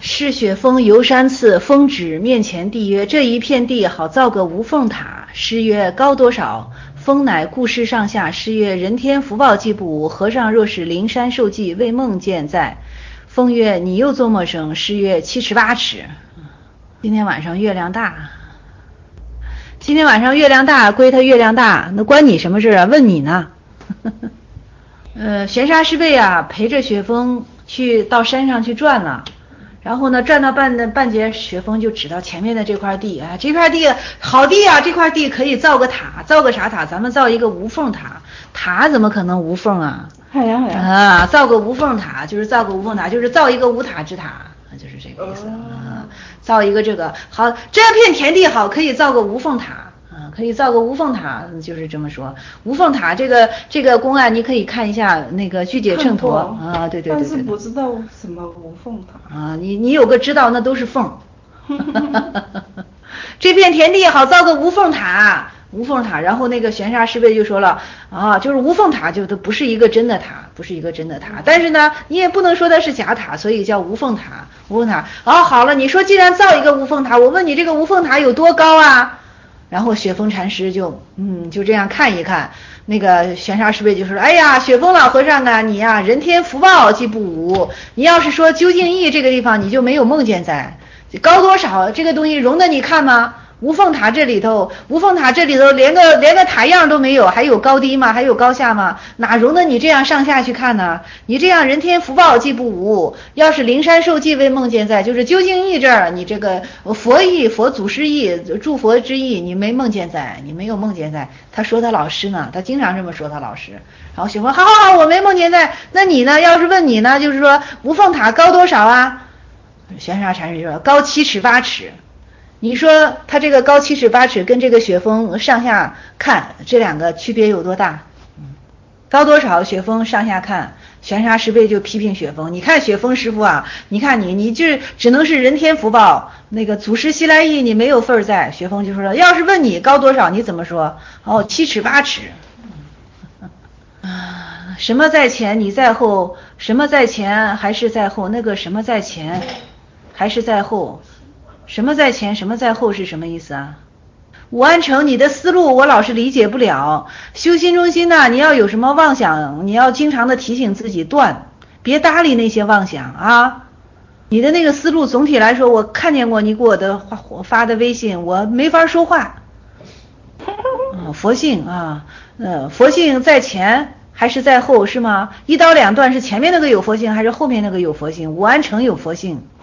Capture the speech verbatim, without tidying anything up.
是雪峰游山次，峰指面前地曰：这一片地好造个无缝塔。诗曰：高多少？峰乃故事上下。诗曰：人天福报既不无，和尚若是灵山受记，未梦见在。峰曰：你又做么生？诗曰：七尺八尺。今天晚上月亮大，今天晚上月亮大，归他月亮大，那关你什么事啊？问你呢。呃，玄沙师辈啊，陪着雪峰去到山上去转了。然后呢，转到半半截，雪峰就指到前面的这块地啊，这块地好地啊，这块地可以造个塔，造个啥塔？咱们造一个无缝塔，塔怎么可能无缝啊？ 哎呀哎呀啊，造个无缝塔，就是造个无缝塔，就是造一个无塔之塔，就是这个意思啊。造一个这个好，这片田地好，可以造个无缝塔。啊，可以造个无缝塔，就是这么说。无缝塔这个这个公案，你可以看一下那个巨解秤砣啊，对对对对。 但是不知道什么无缝塔啊，你你有个知道，那都是缝。这片田地好造个无缝塔，无缝塔。然后那个玄沙师辈就说了啊，就是无缝塔就都不是一个真的塔，不是一个真的塔。但是呢，你也不能说它是假塔，所以叫无缝塔。无缝塔。哦，好了，你说既然造一个无缝塔，我问你这个无缝塔有多高啊？然后雪峰禅师就嗯就这样看一看，那个玄沙师辈就说：哎呀，雪峰老和尚啊，你呀、啊、人天福报既不无，你要是说究竟义这个地方，你就没有梦见在高多少，这个东西容得你看吗？无缝塔这里头，无缝塔这里头连个连个塔样都没有，还有高低吗？还有高下吗？哪容得你这样上下去看呢？你这样人天福报既不无，要是灵山受记未梦见在，就是究竟义这儿，你这个佛意、佛祖师意、诸佛之意，你没梦见在，你没有梦见在。他说他老师呢，他经常这么说他老师。然后雪峰，好好好，我没梦见在。那你呢？要是问你呢，就是说无缝塔高多少啊？玄沙禅师就说高七尺八尺。你说他这个高七尺八尺跟这个雪峰上下看，这两个区别有多大？高多少？雪峰上下看，玄沙师辈就批评雪峰，你看雪峰师傅啊，你看你你就只能是人天福报，那个祖师西来意你没有份在。雪峰就说了，要是问你高多少，你怎么说？哦，七尺八尺。啊，什么在前，你在后？什么在前还是在后？那个什么在前还是在后？什么在前什么在后是什么意思啊？武安成，你的思路我老是理解不了。修心中心呢，你要有什么妄想，你要经常的提醒自己断，别搭理那些妄想啊。你的那个思路总体来说，我看见过你给我的发的微信，我没法说话。啊，佛性啊，呃，佛性在前还是在后是吗？一刀两断是前面那个有佛性还是后面那个有佛性？武安成有佛性。